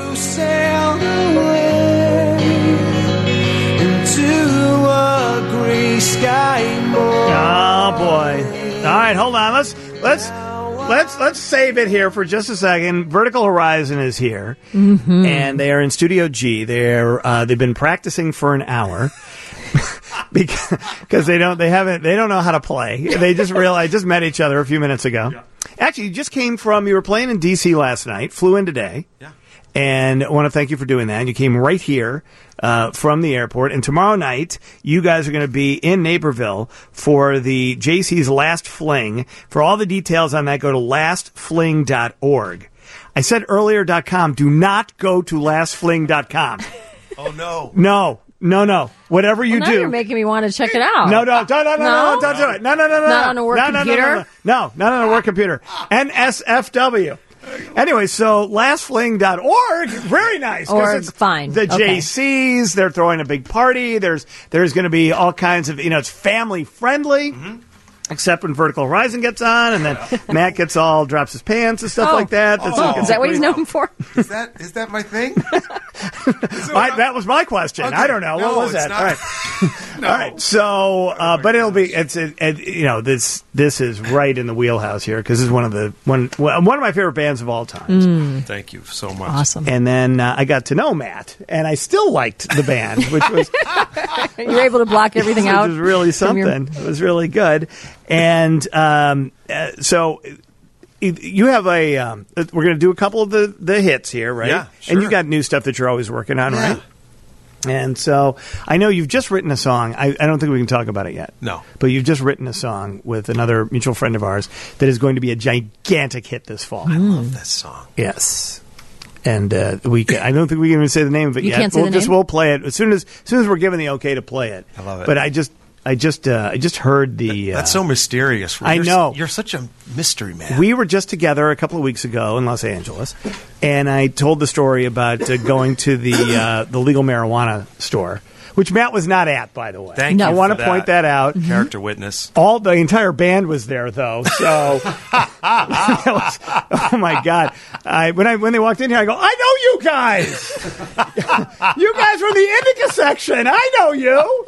sailed away into a gray sky morning. Oh boy! All right, hold on. Let's save it here for just a second. Vertical Horizon is here, and they are in Studio G. They've been practicing for an hour. Because they don't know how to play. They just met each other a few minutes ago. Yeah. Actually, you were playing in DC last night, flew in today. Yeah. And I want to thank you for doing that. You came right here from the airport. And tomorrow night, you guys are going to be in Naperville for the JC's Last Fling. For all the details on that, go to lastfling.org. I said earlier.com. Do not go to lastfling.com. Oh, no. No. Whatever you do. You're making me want to check it out. No, don't do it. No. Not on a work computer? No, not on a work computer. NSFW. Anyway, so lastfling.org, very nice. Org, fine. The JCs, they're throwing a big party. There's going to be all kinds of, it's family friendly. Mm-hmm. Except when Vertical Horizon gets on, and then Matt drops his pants and stuff like that. Is that what he's known for? Is that my thing? That was my question. Okay. I don't know. What was that? All right. No. All right. So, but it'll be. This is right in the wheelhouse here because this is one of my favorite bands of all time. Thank you so much. Awesome. And then I got to know Matt, and I still liked the band, which was you were able to block everything out. Which was really something. It was really good. And so you have we're going to do a couple of the hits here, right? Yeah, sure. And you got new stuff that you're always working on, right? And so I know you've just written a song. I don't think we can talk about it yet. No. But you've just written a song with another mutual friend of ours that is going to be a gigantic hit this fall. I love this song. Yes. And I don't think we can even say the name of it yet. Can't say the name? We'll play it as soon as we're given the okay to play it. I love it. But I just heard the. That's so mysterious. I know. You're such a mystery man. We were just together a couple of weeks ago in Los Angeles, and I told the story about going to the legal marijuana store, which Matt was not at, by the way. Thank you. I want to point that out. Character witness. The entire band was there, though. So, oh my God! When they walked in here, I go, I know you guys. You guys from the Indica section. I know you.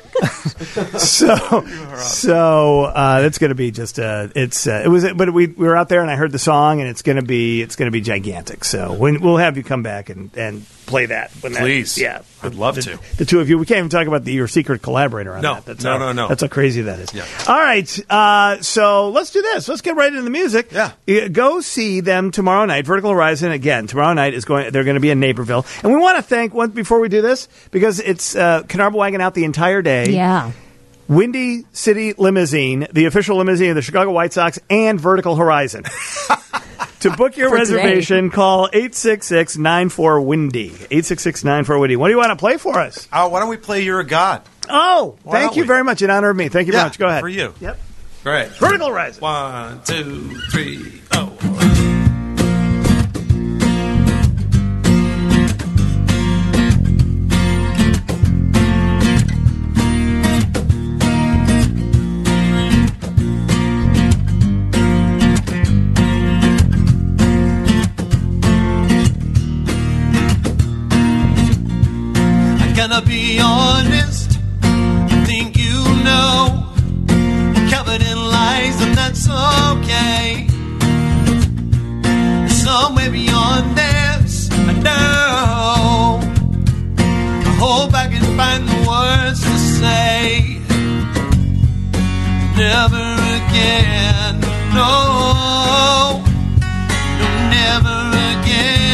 So that's going to be just but we were out there and I heard the song and it's going to be gigantic. So we'll have you come back and play that. Please, I'd love to. The two of you. We can't even talk about your secret collaborator on that. No. That's how crazy that is. Yeah. All right. So let's do this. Let's get right into the music. Yeah. Go see them tomorrow night. Vertical Horizon again tomorrow night they're going to be in Naperville, and we want to thank before we do this because it's Carnarvon Wagon out the entire day. Yeah. Windy City Limousine, the official limousine of the Chicago White Sox, and Vertical Horizon. To book your reservation, call 866-94-WINDY. 866-94-WINDY. What do you want to play for us? Why don't we play You're a God? Oh, thank you very much in honor of me. Thank you very much. Go ahead. For you. Yep. Great. Vertical Horizon. 1, 2, 3, oh. Gonna be honest, you think you know, covered in lies and that's okay. Somewhere beyond this, I know, I hope I can find the words to say. Never again, no, never again.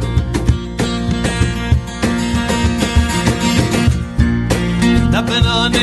Nothing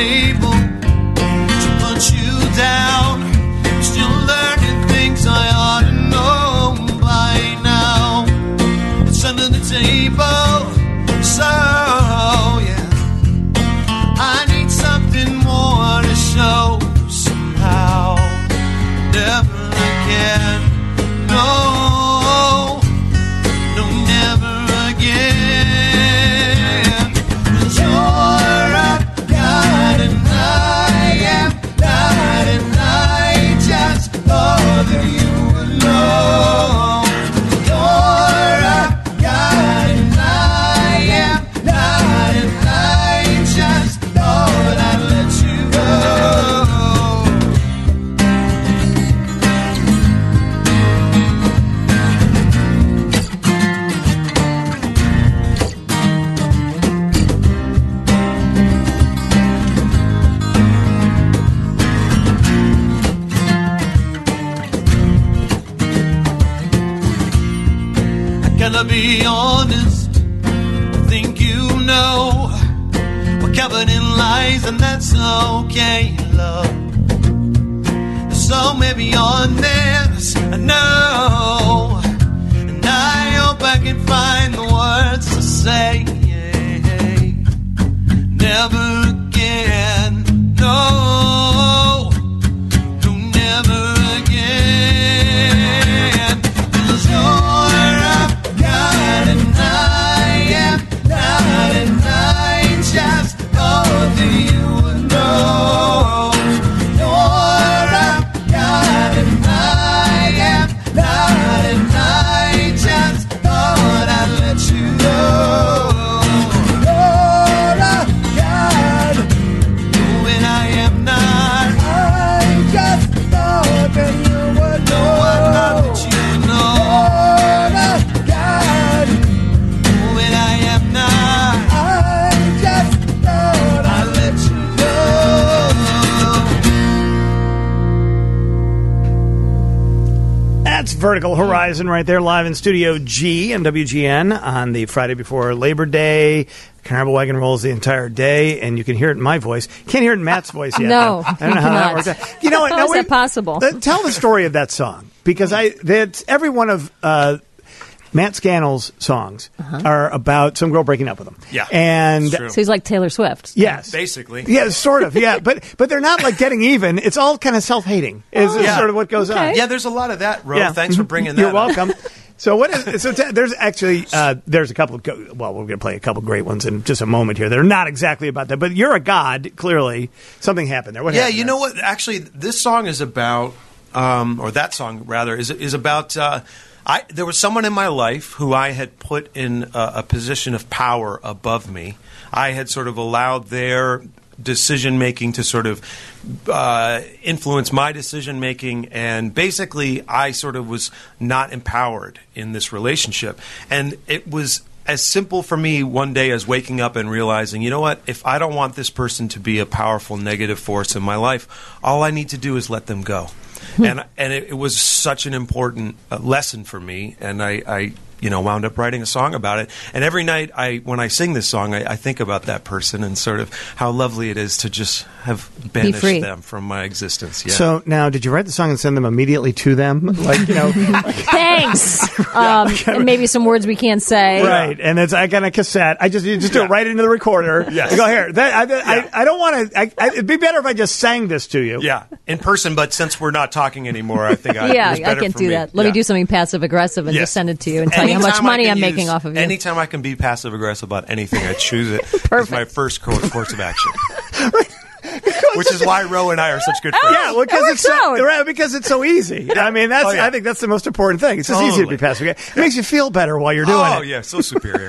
Gotta be honest, I think you know we're covered in lies, and that's okay, love. So maybe on this, I know, and I hope I can find the words to say. Never again, no, no, never again. 'Cause you're a God and I am not, and I just hope that you would know. You're a God and I am not, and I just thought I'd let you know. Vertical Horizon right there, live in Studio G and WGN on the Friday before Labor Day. Carnival Wagon rolls the entire day, and you can hear it in my voice. Can't hear it in Matt's voice yet. No, I don't know how that works out. You know what? How is that possible? Tell the story of that song, because that's every one of Matt Scannell's songs are about some girl breaking up with him. Yeah, and so he's like Taylor Swift. Yes, basically. Yeah, sort of. Yeah, but they're not like getting even. It's all kind of self-hating. Is sort of what goes on. Yeah, there's a lot of that, Ro. Yeah. Thanks for bringing that. You're welcome. So what is there's actually there's a couple of we're going to play a couple of great ones in just a moment here. They're not exactly about that, but you're a god. Clearly, something happened there. What happened you know what? Actually, this song is about, or that song rather is about. There was someone in my life who I had put in a position of power above me. I had sort of allowed their decision-making to sort of influence my decision-making, and basically I sort of was not empowered in this relationship. And it was as simple for me one day as waking up and realizing, you know what, if I don't want this person to be a powerful negative force in my life, all I need to do is let them go. And it was such an important lesson for me, and I wound up writing a song about it. And every night when I sing this song, I think about that person and sort of how lovely it is to just have banished them from my existence. Yeah. So now, did you write the song and send them immediately to them? Thanks. And maybe some words we can't say. Right, and I got a cassette. You just do it right into the recorder. Yes. I go here. I don't want to. It'd be better if I just sang this to you. Yeah, in person. But since we're not talking anymore, I think I can't do that. Let me do something passive aggressive and just send it to you and tell you how much money I'm making off of you. Anytime I can be passive aggressive about anything, I choose it as my first course of action. Which is why Ro and I are such good friends. Yeah, well, because it's so easy. I mean, I think that's the most important thing. It's just easy to be passive. It makes you feel better while you're doing it. Oh, yeah, so superior.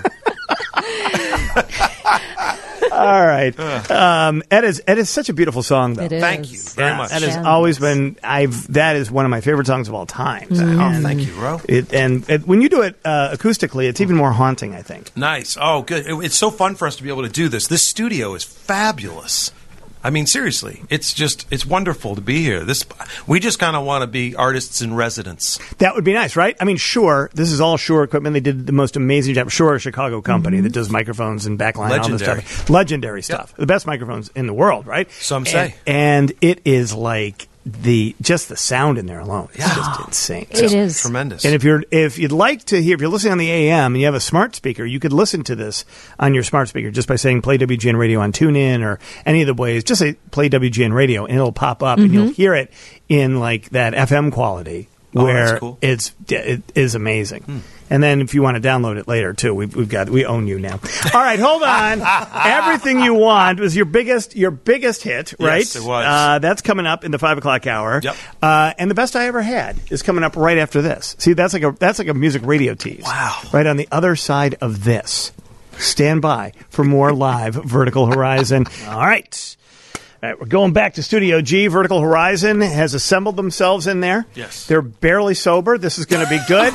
All right. Ed is such a beautiful song, though. It is. Thank you very much. That has always been, that is one of my favorite songs of all time. Oh, thank you, Ro. And when you do it acoustically, it's even more haunting, I think. Nice. Oh, good. It's so fun for us to be able to do this. This studio is fabulous. I mean, seriously, it's wonderful to be here. We just kind of want to be artists in residence. That would be nice, right? I mean, Shure, this is all Shure equipment. They did the most amazing job. Shure, a Chicago company that does microphones and backline and all this stuff. Legendary stuff. Yep. The best microphones in the world, right? Some say. And it is like the sound in there alone is just insane. It is tremendous. And if you'd like to hear, if you're listening on the AM and you have a smart speaker, you could listen to this on your smart speaker just by saying play WGN Radio on TuneIn or any of the ways. Just say play WGN Radio and it'll pop up and you'll hear it in like that FM quality where cool. it is amazing. And then if you want to download it later too, we own you now. All right, hold on. Everything You Want was your biggest hit, right? Yes, it was. That's coming up in the 5 o'clock hour. Yep. And The Best I Ever Had is coming up right after this. See, that's like a music radio tease. Wow. Right on the other side of this. Stand by for more live Vertical Horizon. All right. All right, we're going back to Studio G. Vertical Horizon has assembled themselves in there. Yes. They're barely sober. This is going to be good.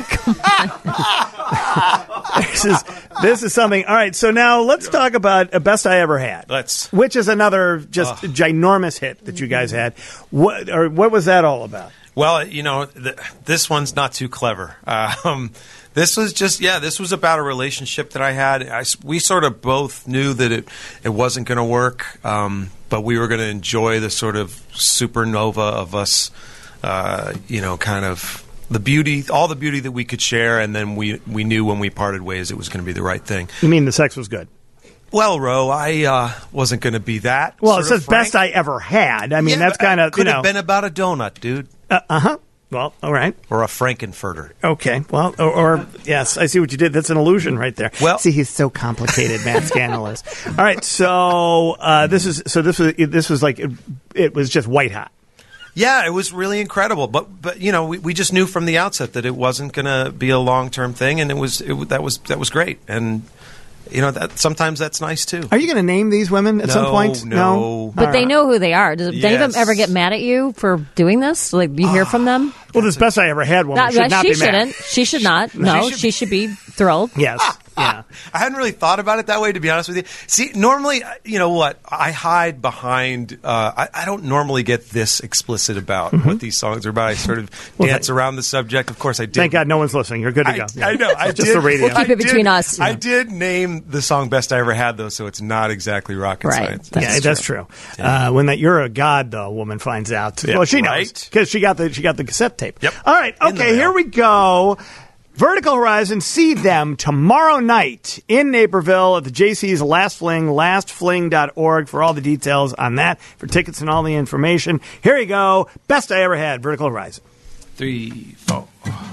This is something. All right, so now let's talk about Best I Ever Had. Which is another just ginormous hit that you guys had. What was that all about? Well, this one's not too clever. This was just, this was about a relationship that I had. We sort of both knew that it wasn't going to work, but we were going to enjoy the sort of supernova of us, kind of the beauty, all the beauty that we could share, and then we knew when we parted ways it was going to be the right thing. You mean the sex was good? Well, Ro, I wasn't going to be that. Well, it says best I ever had. I mean, that's kind of, could have been about a donut, dude. Well, all right. Or a Frankenfurter. Okay. Well, or yes, I see what you did. That's an illusion right there. Well, see, he's so complicated, Matt Scandalous. All right. So this was like it was just white hot. Yeah, it was really incredible. But we just knew from the outset that it wasn't going to be a long-term thing, and that was great. And sometimes that's nice too. Are you going to name these women at some point? No. But they know who they are. Does any of them ever get mad at you for doing this? Like, you hear from them? Well, this best I ever had woman should not be mad. She should not. No, she should be thrilled. Yes. Yeah. I hadn't really thought about it that way, to be honest with you. See, normally, you know what? I hide behind. I don't normally get this explicit about what these songs are about. I sort of dance around the subject. Of course, I did. Thank God no one's listening. You're good to go. I know. Just the radio. We'll keep it between us. I did name the song "Best I Ever Had," though, so it's not exactly rocket science. That's true. When you're a god, though, woman finds out. Well, she knows because she got the cassette tape. Yep. All right. Okay. Here we go. Vertical Horizon, see them tomorrow night in Naperville at the JC's Last Fling, lastfling.org for all the details on that, for tickets and all the information. Here you go. Best I Ever Had, Vertical Horizon. 3, 4.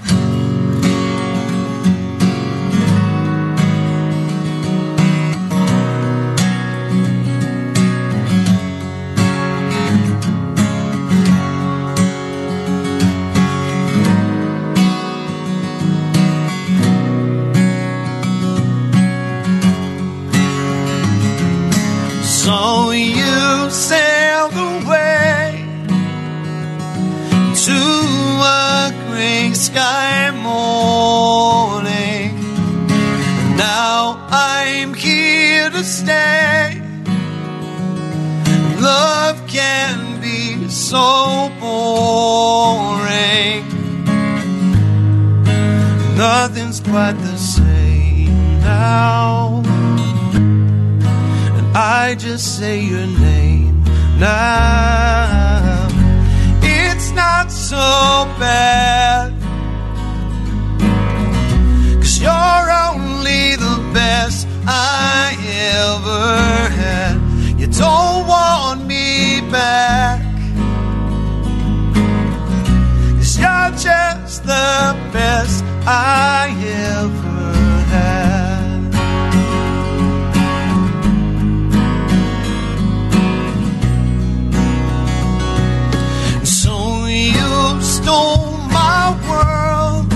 So you sailed away to a gray sky morning. Now I'm here to stay. Love can be so boring. Nothing's quite the same now. I just say your name now. It's not so bad, 'cause you're only the best I ever had. You don't want me back, 'cause you're just the best I ever had. Stole my world.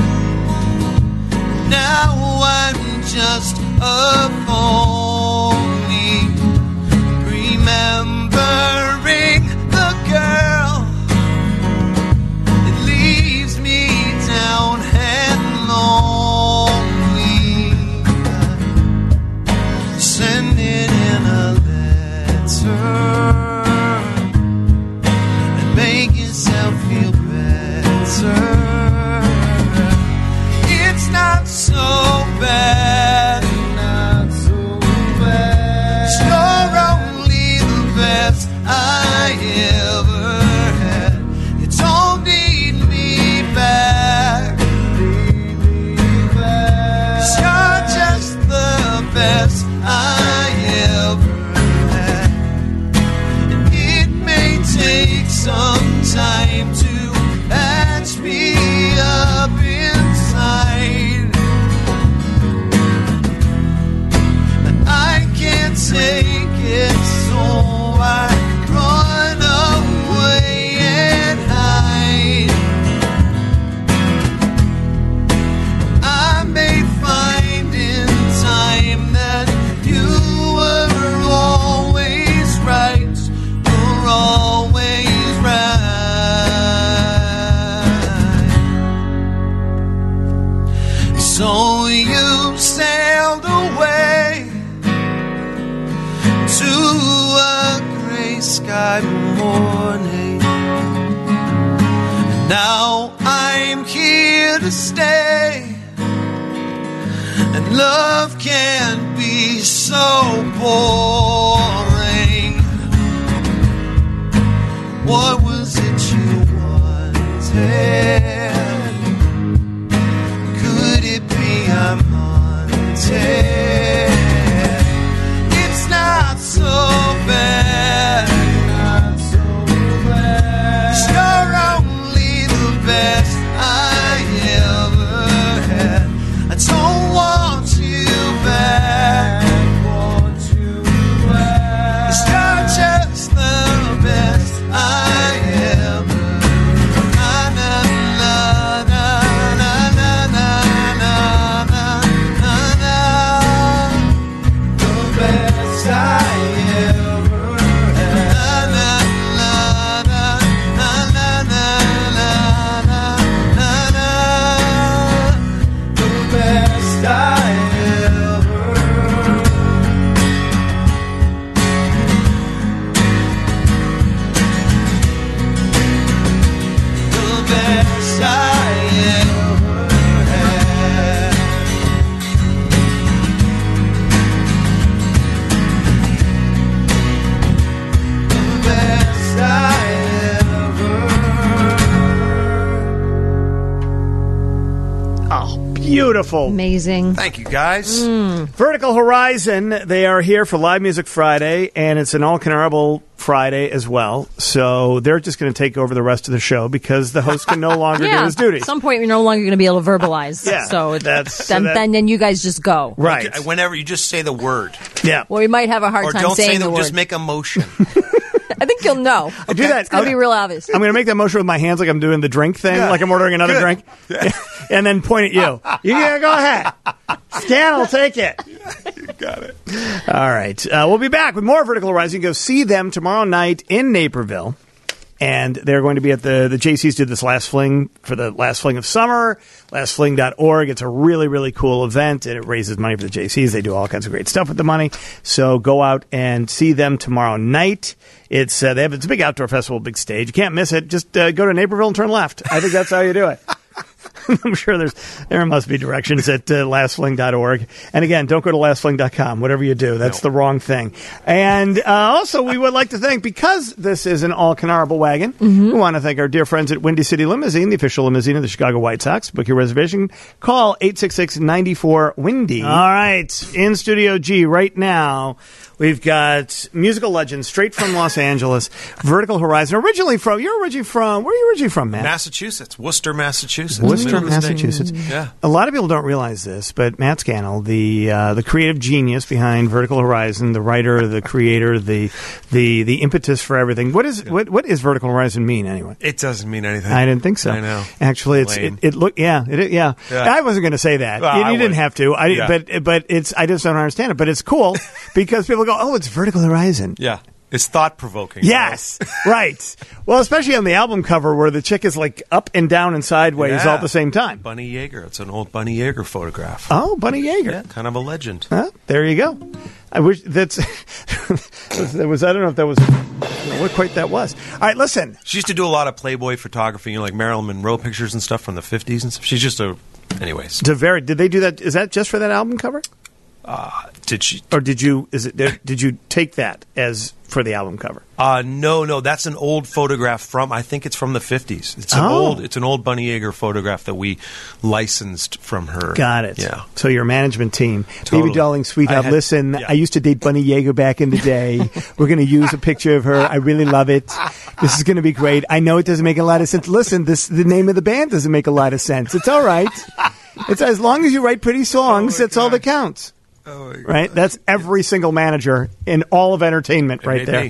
Now I'm just a phony, remembering the girl that leaves me down and lonely. Sending in a letter and make yourself feel better. It's not so bad, not so bad. You're only the best I ever had. You don't need me back. You're just the best I ever had. And it may take some time to patch me up inside, but I can't take it, so I run away and hide. I may find in time that you were always right, were always right. So you sailed away to a gray sky morning. Now I'm here to stay. And love can be so boring. What was it you wanted? Could it be I'm haunted? It's not so bad. Not so bad. You're only the best I ever had. I don't want you back. You're just the best I ever. Na na na na na na na na na na. The best I ever had. Na na na na na na na na na. The best I ever. The best I ever had. The best I ever. Oh, beautiful. Amazing. Thank you, guys. Vertical Horizon, they are here for Live Music Friday, and it's an all-canarable Friday as well. So they're just going to take over the rest of the show because the host can no longer do his duties. At some point, you're no longer going to be able to verbalize. Yeah, So that's- then you guys just go. Right. Whenever you just say the word. Yeah. Well, we might have a hard Or time don't say saying the the word. just make a motion. I think you'll know. I do that. It's going to be real obvious. I'm going to make that motion with my hands like I'm doing the drink thing, Yeah. like I'm ordering another Good. drink, and then point at you. Yeah, go ahead. Scan will take it. Got it. All right. We'll be back with more Vertical Horizon. You can go see them tomorrow night in Naperville. And they're going to be at the JCs did this last fling for the last fling of summer, lastfling.org. It's a really, really cool event, and it raises money for the JCs. They do all kinds of great stuff with the money. So go out and see them tomorrow night. It's it's a big outdoor festival, big stage. You can't miss it. Just go to Naperville and turn left. I think that's how you do it. I'm sure there must be directions at lastfling.org. And again, don't go to lastfling.com. Whatever you do, that's the wrong thing. And also, we would like to thank, because this is an all-canarable wagon, we want to thank our dear friends at Windy City Limousine, the official limousine of the Chicago White Sox. Book your reservation. Call 866-94-WINDY. All right. In Studio G right now, we've got musical legends straight from Los Angeles, Vertical Horizon. Where are you originally from, Matt? Massachusetts. Worcester, Massachusetts. Worcester, Middle of the state. Massachusetts. Yeah. A lot of people don't realize this, but Matt Scannell, the creative genius behind Vertical Horizon, the writer, the creator, the impetus for everything. What is Vertical Horizon mean anyway? It doesn't mean anything. I didn't think so. I know. Actually, Lame. yeah. I wasn't going to say that. Well, you didn't have to. But I just don't understand it. But it's cool because people go, "Oh, it's Vertical Horizon." Yeah. It's thought-provoking. Yes, right. Well, especially on the album cover where the chick is like up and down and sideways all at the same time. Bunny Yeager. It's an old Bunny Yeager photograph. Oh, Bunny Yeager. Yeah, kind of a legend. There you go. I wish that's there was. I don't know if that was what quite that was. All right, listen. She used to do a lot of Playboy photography, like Marilyn Monroe pictures and stuff from the 50s and stuff. She's just anyways. Did they do that? Is that just for that album cover? Did she? Or did you? Did you take that as for the album cover? No. That's an old photograph from. I think it's from the 50s. It's an old Bunny Yeager photograph that we licensed from her. Got it. Yeah. So your management team, Totally. Baby darling, sweetheart. Listen, I used to date Bunny Yeager back in the day. We're going to use a picture of her. I really love it. This is going to be great. I know it doesn't make a lot of sense. Listen, the name of the band doesn't make a lot of sense. It's all right. It's as long as you write pretty songs. That's all that counts. Oh my God. Right? That's every single manager in all of entertainment right there.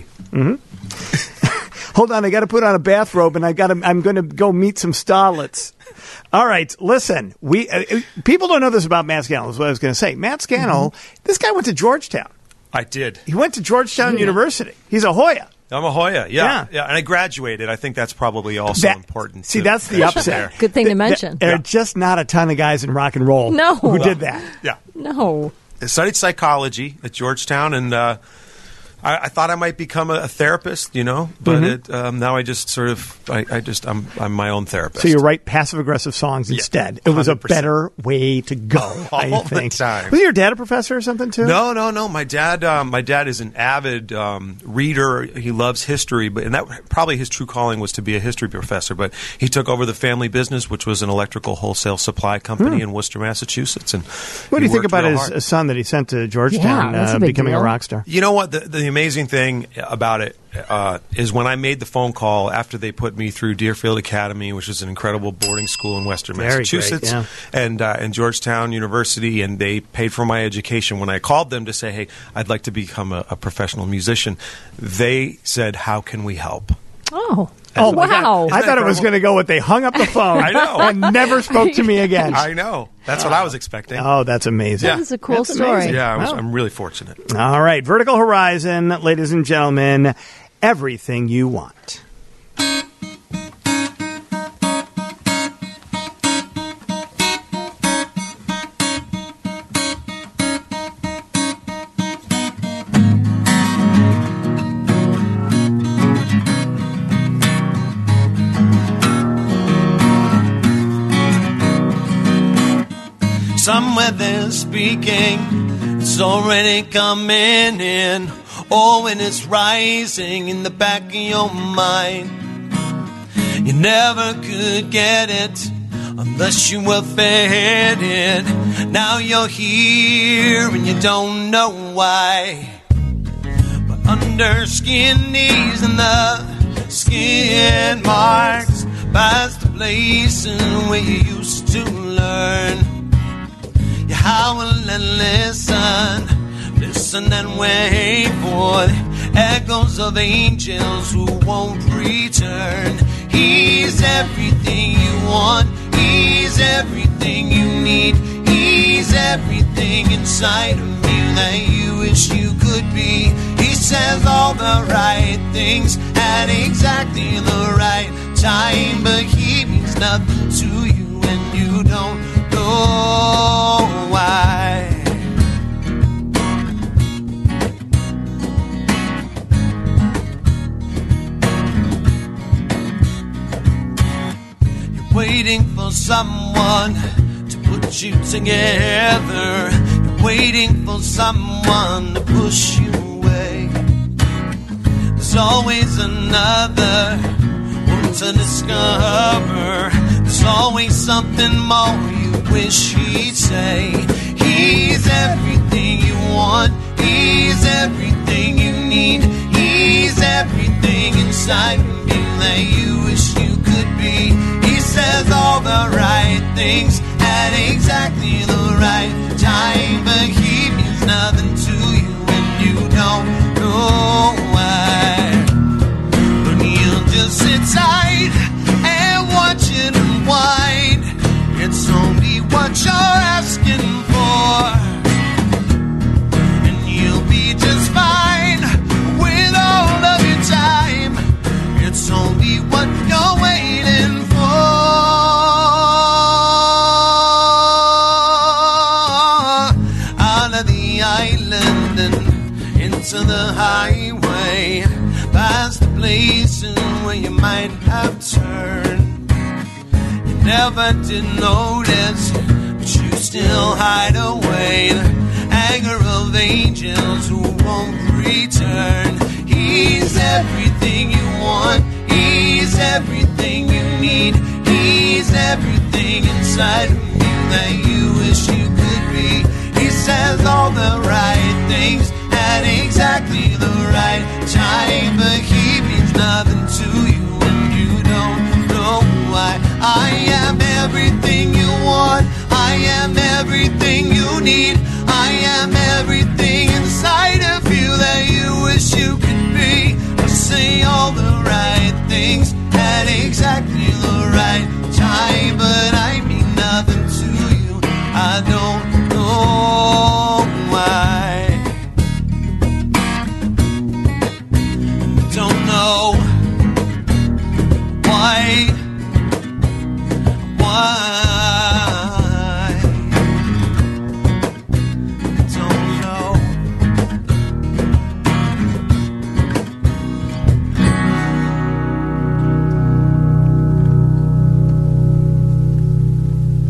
Hold on, I got to put on a bathrobe and I'm going to go meet some starlets. All right, listen. People don't know this about Matt Scannell. Is what I was going to say. Matt Scannell, this guy went to Georgetown. I did. He went to Georgetown University. He's a Hoya. I'm a Hoya, yeah. And I graduated. I think that's probably also important. See, that's the upset. Good thing to mention. There are just not a ton of guys in rock and roll who did that. Yeah. No. I studied psychology at Georgetown and I thought I might become a therapist, but now I just sort of, I'm my own therapist. So you write passive-aggressive songs instead. It was 100%. A better way to go, I think. The time. Was your dad a professor or something, too? No. My dad is an avid reader. He loves history, and that probably his true calling was to be a history professor. But he took over the family business, which was an electrical wholesale supply company in Worcester, Massachusetts. And what do you think about his son that he sent to Georgetown becoming a rock star? You know what? The amazing thing about it is when I made the phone call after they put me through Deerfield Academy, which is an incredible boarding school in Western Massachusetts, and Georgetown University, and they paid for my education. When I called them to say, hey, I'd like to become a professional musician, they said, how can we help? Oh, wow. God. I thought it was going to go with they hung up the phone I know. and never spoke to me again. I know. That's what I was expecting. Oh, that's amazing. That is a cool story. Amazing. Yeah, I'm really fortunate. All right. Vertical Horizon, ladies and gentlemen, everything you want. Some weather speaking, it's already coming in. Oh, and it's rising in the back of your mind. You never could get it unless you were fed it. Now you're here and you don't know why. But under skin knees and the skin marks, past the places where you used to learn. You howl and listen and wait for the echoes of angels who won't return. He's everything you want, he's everything you need, he's everything inside of you that you wish you could be. He says all the right things at exactly the right time, but he means nothing to you and you don't know why. You're waiting for someone to put you together. You're waiting for someone to push you away. There's always another one to discover. There's always something more you wish he'd say. He's everything you want, he's everything you need, he's everything inside of you that you wish you could be. He says all the right things at exactly the right time, but he means nothing to you and you don't know why. But you'll just sit tight and watch it unwind. It's only what you're asking for, and you'll be just fine with all of your time. It's only what you're waiting for. Out of the island and into the highway, past the places where you might have turned. Never did notice, but you still hide away. The anger of angels who won't return. He's everything you want, he's everything you need, he's everything inside of you that you wish you could be. He says all the right things at exactly the right time, but he means nothing to you and you don't know why. I am everything you want, I am everything you need, I am everything inside of you that you wish you could be. I say all the right things at exactly the right time, but I mean nothing to you. I don't know why. Don't know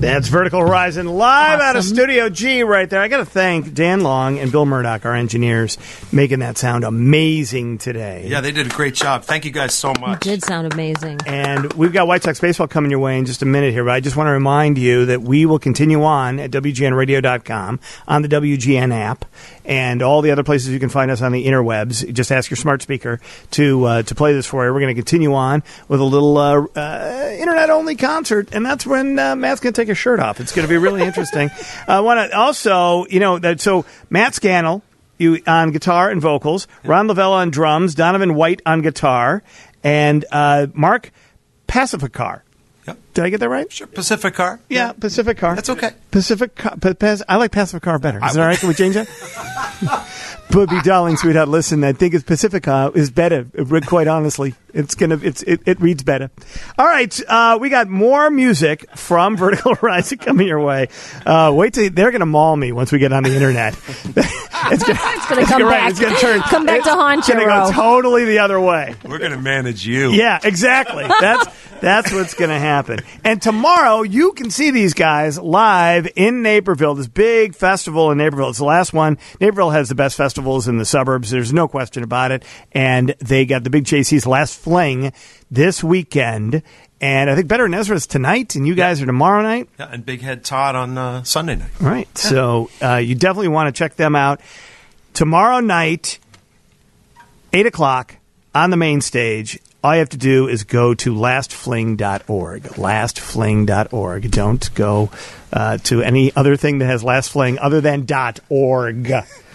That's Vertical Horizon live out of Studio G right there. I got to thank Dan Long and Bill Murdoch, our engineers, making that sound amazing today. Yeah, they did a great job. Thank you guys so much. It did sound amazing. And we've got White Sox baseball coming your way in just a minute here, but I just want to remind you that we will continue on at WGNradio.com, on the WGN app, and all the other places you can find us on the interwebs. Just ask your smart speaker to play this for you. We're going to continue on with a little internet-only concert, and that's when Matt's going to take his shirt off. It's going to be really interesting. I want to also, so Matt Scannell on guitar and vocals, Ron Lavella on drums, Donovan White on guitar, and Mark Pacificar. Yep. Did I get that right? Sure. Pacificar. Yeah, Pacificar. That's okay. I like Pacificar better. Is that all right? Can we change that? Booby, darling, sweetheart, listen, I think Pacifica is better, quite honestly. It reads better. All right, we got more music from Vertical Horizon coming your way. Wait till they're going to maul me once we get on the internet. It's going to come back. It's going to come back to haunt you. It's going to go totally the other way. We're going to manage you. Yeah, exactly. That's what's going to happen. And tomorrow, you can see these guys live in Naperville, this big festival in Naperville. It's the last one. Naperville has the best festivals in the suburbs. There's no question about it. And they got the Big JC's Last Fling this weekend. And I think Better than Ezra's tonight, and you guys are tomorrow night. Yeah, and Big Head Todd on Sunday night. Right. Yeah. So you definitely want to check them out. Tomorrow night, 8 o'clock on the main stage. All you have to do is go to lastfling.org. Lastfling.org. Don't go to any other thing that has Last Fling other than .org.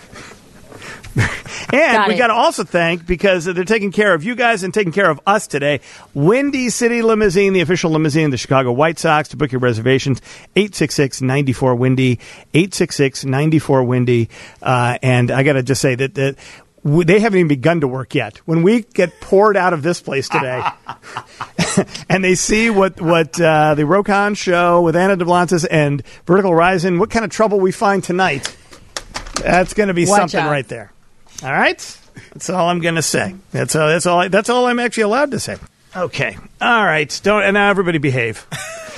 And we got to also thank, because they're taking care of you guys and taking care of us today, Windy City Limousine, the official limousine of the Chicago White Sox. To book your reservations, 866-94-WINDY, 866-94-WINDY. And I got to just say that they haven't even begun to work yet. When we get poured out of this place today and they see what the Rokon show with Anna DeBlantis and Vertical Horizon, what kind of trouble we find tonight, that's going to be something out. right there. All right? That's all I'm going to say. That's all I'm actually allowed to say. Okay. All right. And now everybody behave.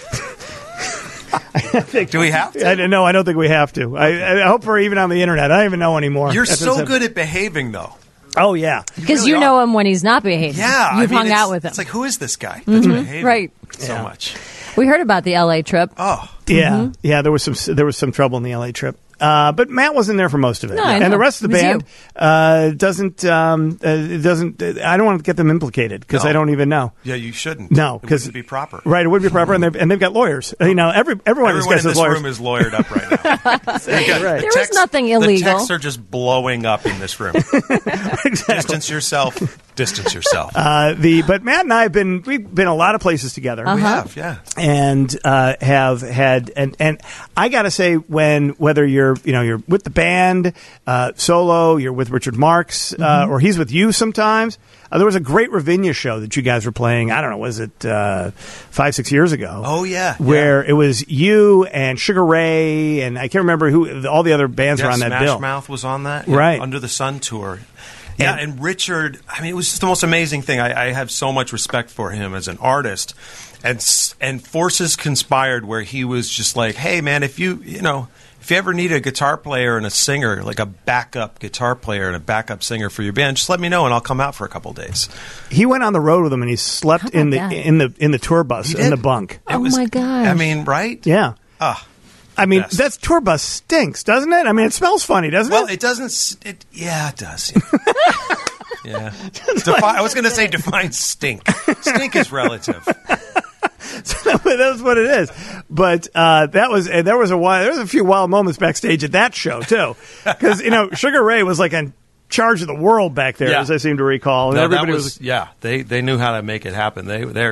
Do we have to? I don't think we have to. I hope we're even on the internet. I don't even know anymore. You're so good at behaving, though. Oh, yeah. Because you know him when he's not behaving. Yeah. You've hung out with him. It's like, who is this guy that's behaving right. so much? We heard about the L.A. trip. Oh. Yeah. Yeah, there was some trouble in the L.A. trip. But Matt wasn't there for most of it. No, and the rest of the band doesn't. I don't want to get them implicated because I don't even know. Yeah, you shouldn't. No, because it wouldn't be proper. Right, it would be proper, and they've got lawyers. Everyone in this room is lawyered up right now. Right. There was nothing illegal. The texts are just blowing up in this room. Exactly. Distance yourself. But Matt and I we've been a lot of places together. We have, yeah, and have had and I got to say, whether you're with the band solo, you're with Richard Marx, or he's with you sometimes. There was a great Ravinia show that you guys were playing. I don't know, was it 5-6 years ago? Oh yeah, where it was you and Sugar Ray, and I can't remember who all the other bands were on that Smash bill. Mouth was on that, right? Under the Sun tour. Yeah, and Richard, I mean, it was just the most amazing thing. I have so much respect for him as an artist. And forces conspired where he was just like, hey, man, if you ever need a guitar player and a singer, like a backup guitar player and a backup singer for your band, just let me know and I'll come out for a couple days. He went on the road with them and he slept in the tour bus in the bunk. My gosh. I mean, right? Yeah. I mean, best. That tour bus stinks, doesn't it? I mean, it smells funny, doesn't it? Well, it doesn't. Yeah, it does. Yeah. I was going to say define stink. Stink is relative. That's what it is. But there was a few wild moments backstage at that show too, because Sugar Ray was like in charge of the world back there, as I seem to recall, and everybody was they knew how to make it happen.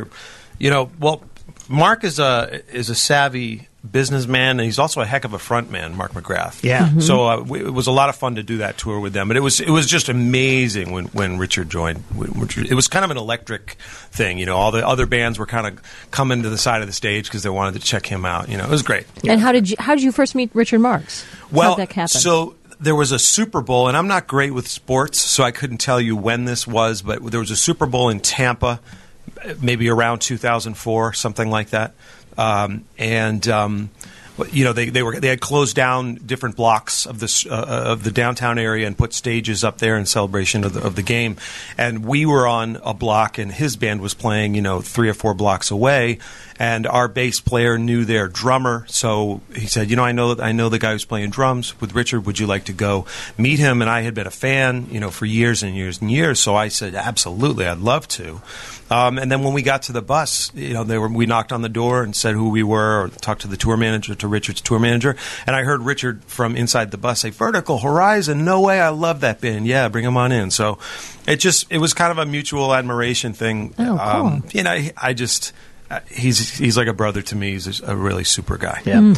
Mark is a savvy businessman, and he's also a heck of a front man, Mark McGrath. Yeah. Mm-hmm. So it was a lot of fun to do that tour with them. But it was just amazing when Richard joined. It was kind of an electric thing. All the other bands were kind of coming to the side of the stage because they wanted to check him out. It was great. And how did you first meet Richard Marx? Well, how did that happen? So there was a Super Bowl, and I'm not great with sports, so I couldn't tell you when this was, but there was a Super Bowl in Tampa, maybe around 2004, something like that. They had closed down different blocks of this of the downtown area and put stages up there in celebration of the game. And we were on a block, and his band was playing 3 or 4 blocks away. And our bass player knew their drummer, so he said, I know the guy who's playing drums with Richard. Would you like to go meet him? And I had been a fan, for years and years and years. So I said, absolutely, I'd love to. And then when we got to the bus, we knocked on the door and said who we were, or talked to the tour manager, to Richard's tour manager, and I heard Richard from inside the bus say, "Vertical Horizon, no way, I love that band. Yeah, bring them on in." So it was kind of a mutual admiration thing. Oh, cool. He's like a brother to me. He's a really super guy. Yeah.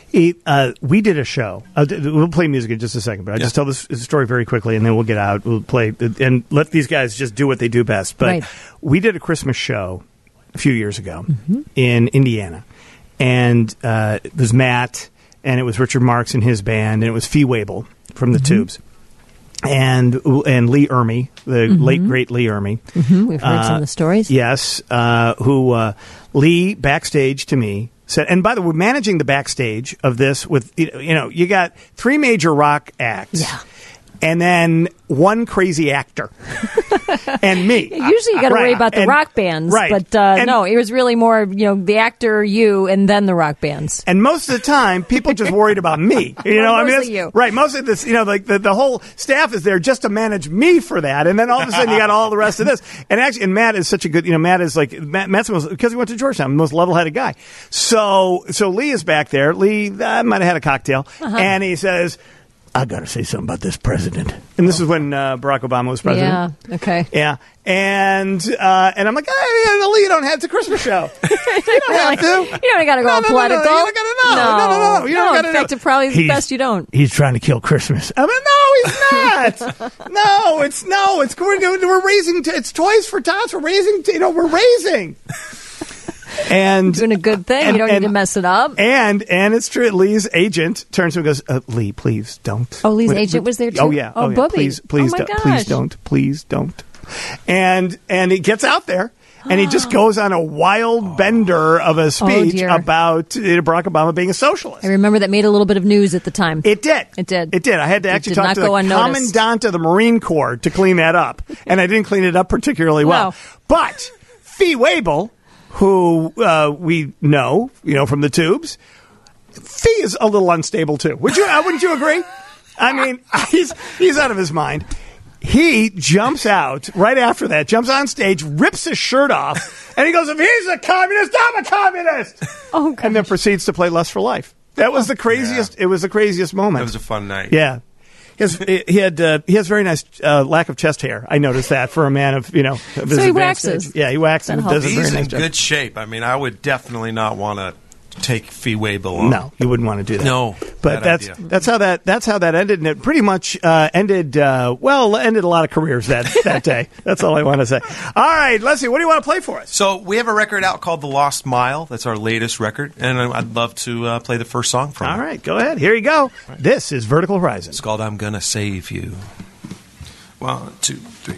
We did a show. We'll play music in just a second, but I'll just tell this story very quickly, and then we'll get out. We'll play and let these guys just do what they do best. But we did a Christmas show a few years ago in Indiana, and it was Matt, and it was Richard Marx and his band, and it was Fee Waybill from the Tubes. And Lee Ermey, the late great Lee Ermey. We've heard some of the stories. Yes, who Lee backstage to me said, and by the way, managing the backstage of this with you got 3 major rock acts. Yeah. And then 1 crazy actor, and me. Usually you got to worry about the rock bands, but no, it was really more, the actor, you, and then the rock bands. And most of the time, people just worried about me. You. Right. Most of this, the whole staff is there just to manage me for that, and then all of a sudden you got all the rest of this. And Matt is such a good, Matt's because he went to Georgetown, the most level-headed guy. So Lee is back there. Lee might have had a cocktail, and he says, "I got to say something about this president." And this is when Barack Obama was president. Yeah, okay. Yeah. And I'm like, "Hey, Lee, you don't have, it's a Christmas show. You don't have to. You don't got to go political. You don't got to know. No. You don't got to know. In fact, it probably is best you don't. He's trying to kill Christmas." I'm like, "No, he's not. We're raising, it's Toys for Tots. We're raising. And doing a good thing. You don't need to mess it up. And it's true. Lee's agent turns to him and goes, "Lee, please don't." Oh, Lee's agent was there too? Oh, yeah. Oh, Bubby. Please don't. And he gets out there, and he just goes on a wild bender of a speech about Barack Obama being a socialist. I remember that made a little bit of news at the time. It did. I had to actually talk to the commandant of the Marine Corps to clean that up, and I didn't clean it up particularly well. No. But Fee Waybill, who we know, from the Tubes, Fee is a little unstable too. Wouldn't you agree? I mean, he's out of his mind. He jumps out right after that, jumps on stage, rips his shirt off, and he goes, "If he's a communist, I'm a communist." Oh, gosh. And then proceeds to play Lust for Life. That was the craziest. Yeah. It was the craziest moment. It was a fun night. Yeah. He has very nice lack of chest hair. I noticed that for a man of of his so he waxes. Stage. Yeah, he waxes. And does a very nice nice in job. Good shape. I mean, I would definitely not want to take Fee Waybill on. No, you wouldn't want to do that. No, but that's how that ended, and it pretty much ended a lot of careers that day. That's all I want to say. All right, Leslie, what do you want to play for us? So we have a record out called The Lost Mile. That's our latest record, and I'd love to play the first song from it. All right, go ahead. Here you go. Right. This is Vertical Horizon. It's called "I'm Gonna Save You." 1, 2, 3.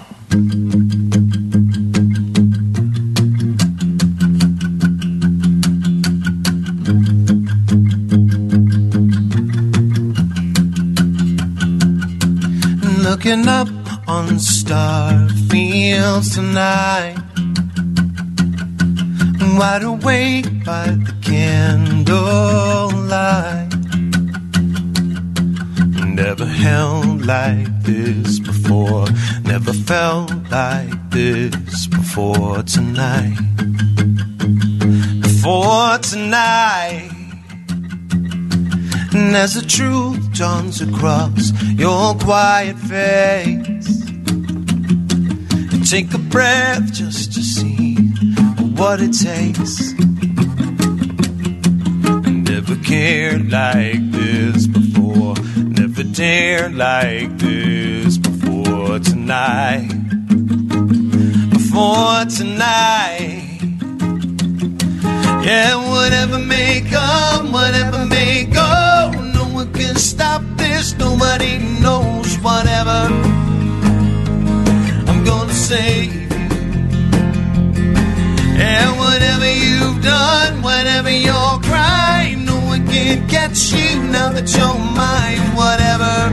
Looking up on star fields tonight, wide awake by the candlelight. Never held like this before, never felt like this before tonight. Before tonight. And as the truth dawns across your quiet face, you take a breath just to see what it takes. Never cared like this before, never dared like this before tonight. Before tonight. Yeah, whatever may come, whatever may go, no one can stop this, nobody knows whatever. I'm gonna save you. Yeah, whatever you've done, whatever can't get you now that you're mine. Whatever,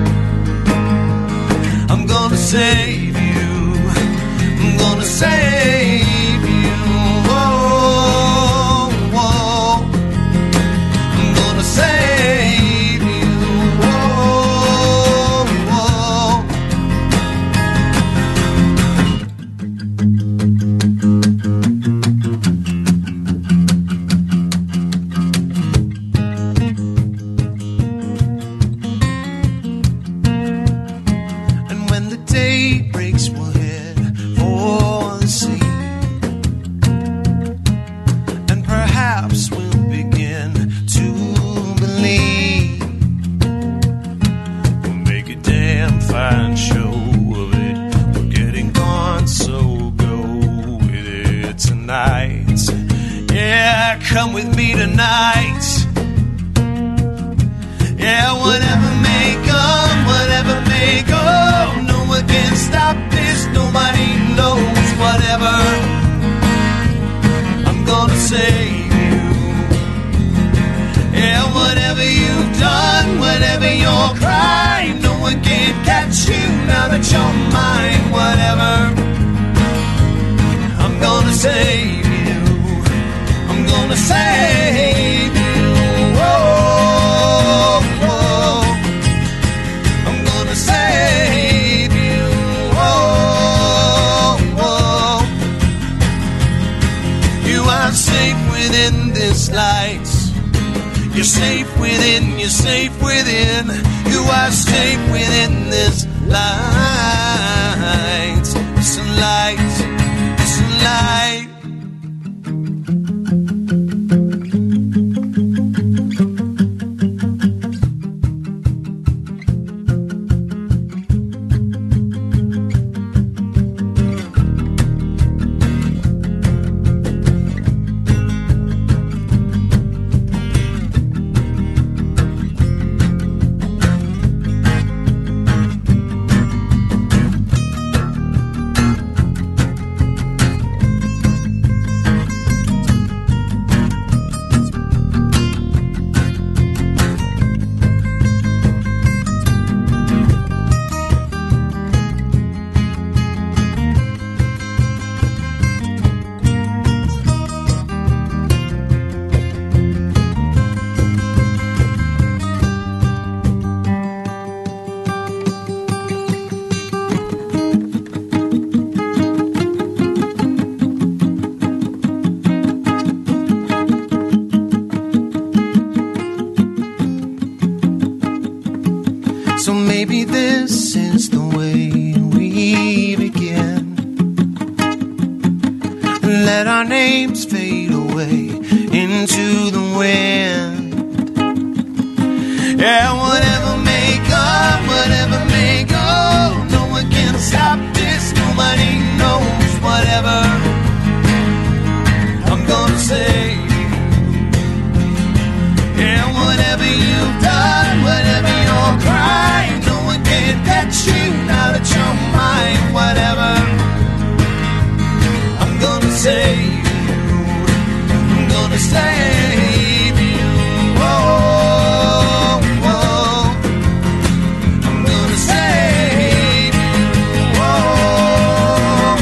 I'm gonna save you. I'm gonna save you. Whoa, whoa. I'm gonna save you. Whoa, whoa. And when the day breaks, we'll head for the sea. And perhaps we'll begin to believe. We'll make a damn fine show of it. We're getting gone, so go with it tonight. Yeah, come with me tonight. Yeah, whatever may come, whatever may go, no one can stop this, nobody knows. Whatever, I'm gonna save you. Yeah, whatever you've done, whatever you're crying, no one can catch you now that you're mine. Whatever, I'm gonna save you. I'm gonna save you. Whoa, whoa. I'm gonna save you. Whoa, whoa. You are safe within this light. You're safe within, you're safe within. You are safe within this light. It's a light, it's a light. So maybe this is the way we begin. Let our names fade away into the wind. Yeah, whatever may come, whatever may go, no one can stop this, nobody knows. Whatever, I'm gonna save you. Yeah, whatever you've done, whatever you're crying, no one can catch you now that you're mine. Whatever, I'm gonna save you. I'm gonna save you. Whoa, whoa. I'm gonna save you. Whoa,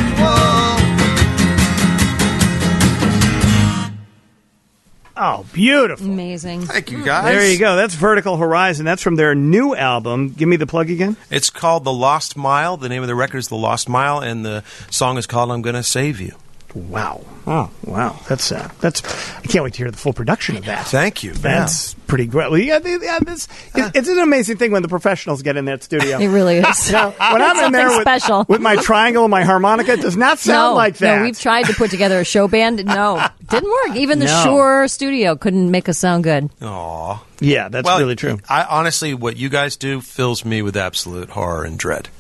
whoa. Oh, beautiful. Amazing. Thank you, guys. There you go. That's Vertical Horizon. That's from their new album. Give me the plug again. It's called The Lost Mile. The name of the record is The Lost Mile, and the song is called I'm Gonna Save You. Wow. Oh, wow. That's I can't wait to hear the full production of that. Thank you. That's pretty great. Well, it's an amazing thing when the professionals get in that studio. It really is. When I'm in there with my triangle and my harmonica, it does not sound like that. No, we've tried to put together a show band. No, didn't work. Even the Shure studio couldn't make us sound good. Aw. Yeah, that's really true. I honestly, what you guys do fills me with absolute horror and dread.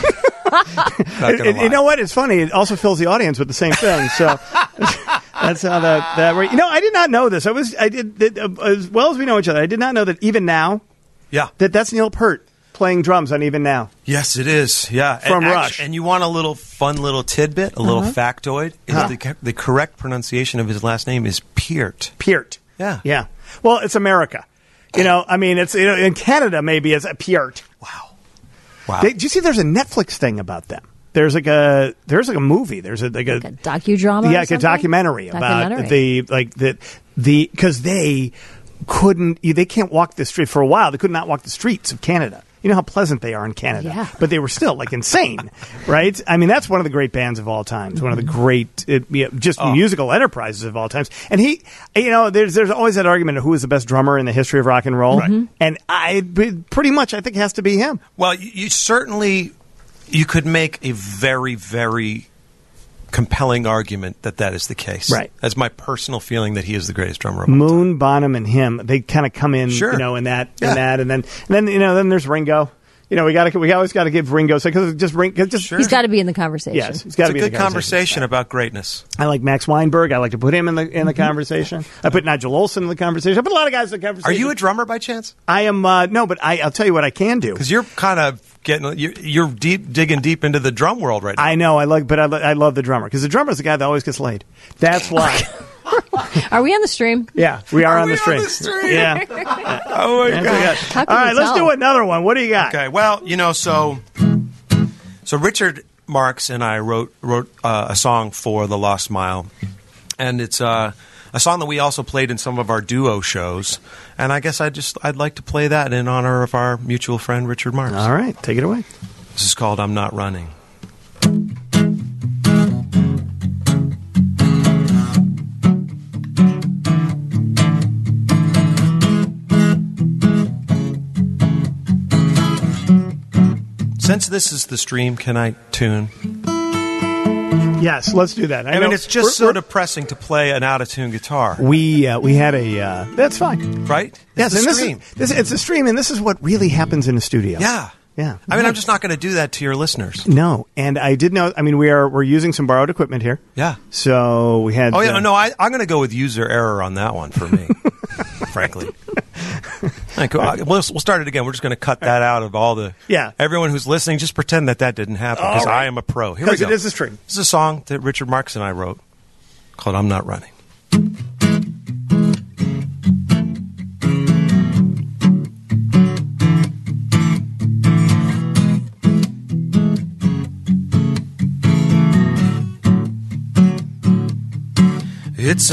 You know what? It's funny. It also fills the audience with the same thing. So that's how that. You know, I did not know this. I did as well as we know each other. I did not know that Even Now. Yeah. That's Neil Peart playing drums on Even Now. Yes, it is. Yeah, from Rush. And you want a little fun little tidbit, a little factoid? The correct pronunciation of his last name is Peart. Peart. Yeah. Yeah. Well, it's America. I mean, it's in Canada maybe it's a Piert. Wow. Did you see? There's a Netflix thing about them. There's like a movie. There's a docudrama. Yeah, like a documentary about because they can't walk the street for a while. They could not walk the streets of Canada. You know how pleasant they are in Canada, yeah. But they were still insane, right? I mean, that's one of the great bands of all times, one of the great musical enterprises of all times. And there's always that argument of who is the best drummer in the history of rock and roll, right. And I think has to be him. Well, you could make a very, very compelling argument that is the case. Right. That's my personal feeling that he is the greatest drummer of all Moon, time. Bonham, and him, they kind of come in, sure. In that, and then there's Ringo. We always got to give Ringo because he's got to be in the conversation. Yes, he's got to be in the good conversation about greatness. I like Max Weinberg. I like to put him in the conversation. I put Nigel Olsson in the conversation. I put a lot of guys in the conversation. Are you a drummer by chance? I am no, but I'll tell you what I can do, because you're kind of you're digging deep into the drum world right now. I know. I love the drummer because the drummer is the guy that always gets laid. That's why. Are we on the stream? Yeah, we are on the stream. Yeah. Oh my God! All right, let's do another one. What do you got? Okay. Well, so Richard Marx and I wrote a song for The Lost Mile, and it's a song that we also played in some of our duo shows. And I guess I'd like to play that in honor of our mutual friend Richard Marx. All right, take it away. This is called "I'm Not Running." Since this is the stream, can I tune? Yes, let's do that. I mean, it's just so depressing to play an out-of-tune guitar. We had a... that's fine. Right? Yes, it's and a stream. It's a stream, and this is what really happens in a studio. Yeah. Yeah. I mean, I'm just not going to do that to your listeners. No, and I did know... I mean, we're using some borrowed equipment here. Yeah. So we had... Oh, yeah, no, I'm going to go with user error on that one for me, frankly. We'll start it again. We're just going to cut that out of all the... Yeah. Everyone who's listening, just pretend that didn't happen, because I am a pro. Here we go. Because it is a stream. This is a song that Richard Marx and I wrote called "I'm Not Running." It's a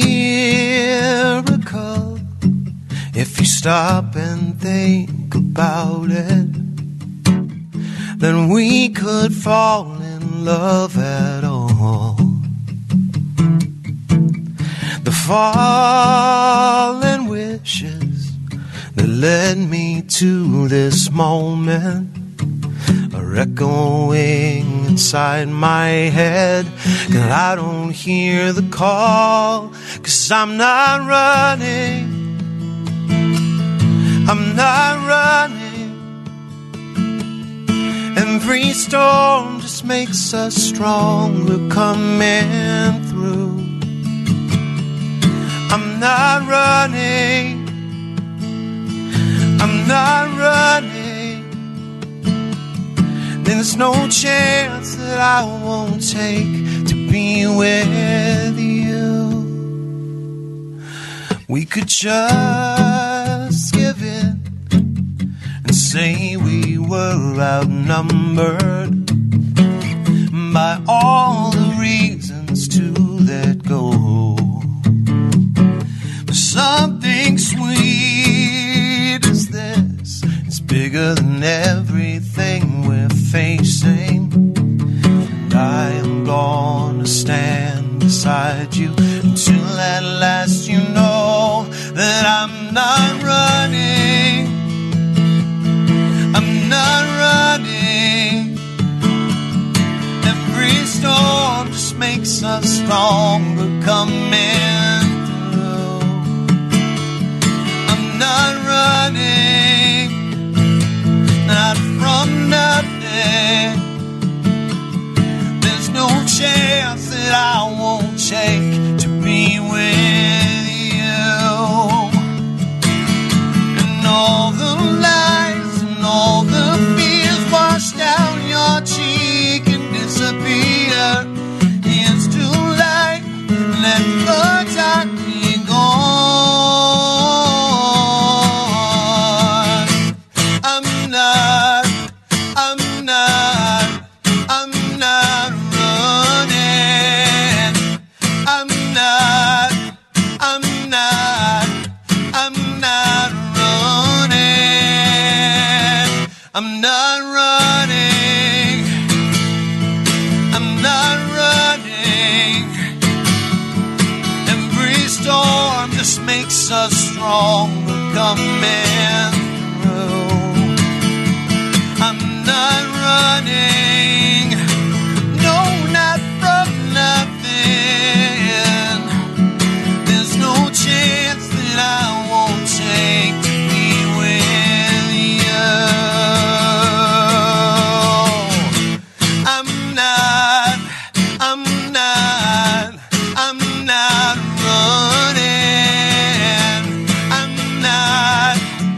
miracle if you stop and think about it, then we could fall in love at all. The fallen wishes that led me to this moment are echoing inside my head, 'cause I don't hear the call, 'cause I'm not running, I'm not running. Every storm just makes us stronger coming through. I'm not running, I'm not running. There's no chance that I won't take to be with you. We could just give in and say we were outnumbered by all the reasons to let go. But something sweet as this is bigger than everything we're facing, and I am gonna stand beside you until at last you know that I'm not running, I'm not running. Every storm just makes us stronger coming through. I'm not running, not from nothing. There's no chance that I won't take to be with you. And all the lies and all the fears wash down your cheek and disappear. It's too late, let the time be gone. not running. I'm not running. I'm not running. Every storm just makes us stronger coming through. I'm not running. No, not from nothing. There's no chance that I won't take to be with you. I'm not running. I'm not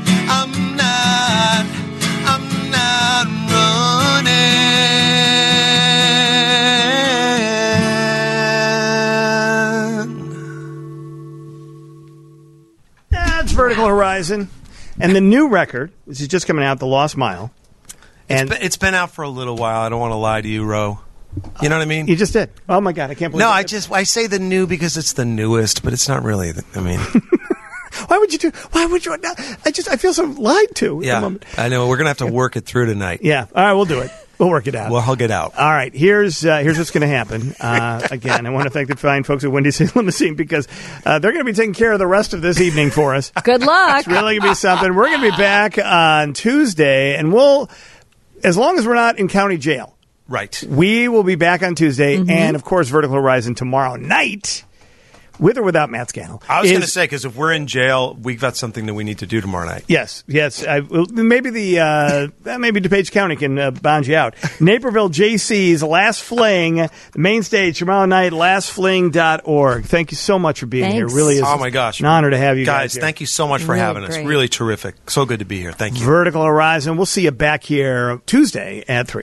running. That's Vertical Horizon. And the new record, this is just coming out, The Lost Mile. And It's been out for a little while. I don't want to lie to you, Ro. You know what I mean? You just did. Oh, my God. I can't believe No, it. I say the new because it's the newest, but it's not really. Why would you? I feel so lied to. At the Yeah, moment. I know. We're going to have to work it through tonight. Yeah. All right, we'll do it. We'll work it out. We'll hug it out. All right, here's what's going to happen. Again, I want to thank the fine folks at Windy City Limousine because they're going to be taking care of the rest of this evening for us. Good luck. It's really going to be something. We're going to be back on Tuesday, and we'll, as long as we're not in county jail, Right. we will be back on Tuesday, and of course, Vertical Horizon tomorrow night. With or without Matt Scannell. I was going to say, because if we're in jail, we've got something that we need to do tomorrow night. Yes. Maybe DuPage County can bond you out. Naperville JC's Last Fling, the main stage tomorrow night, lastfling.org. Thank you so much for being here. It really is Oh, my gosh. an honor to have you guys here. Thank you so much for Really having us. great. Really terrific. So good to be here. Thank you. Vertical Horizon. We'll see you back here Tuesday at 3.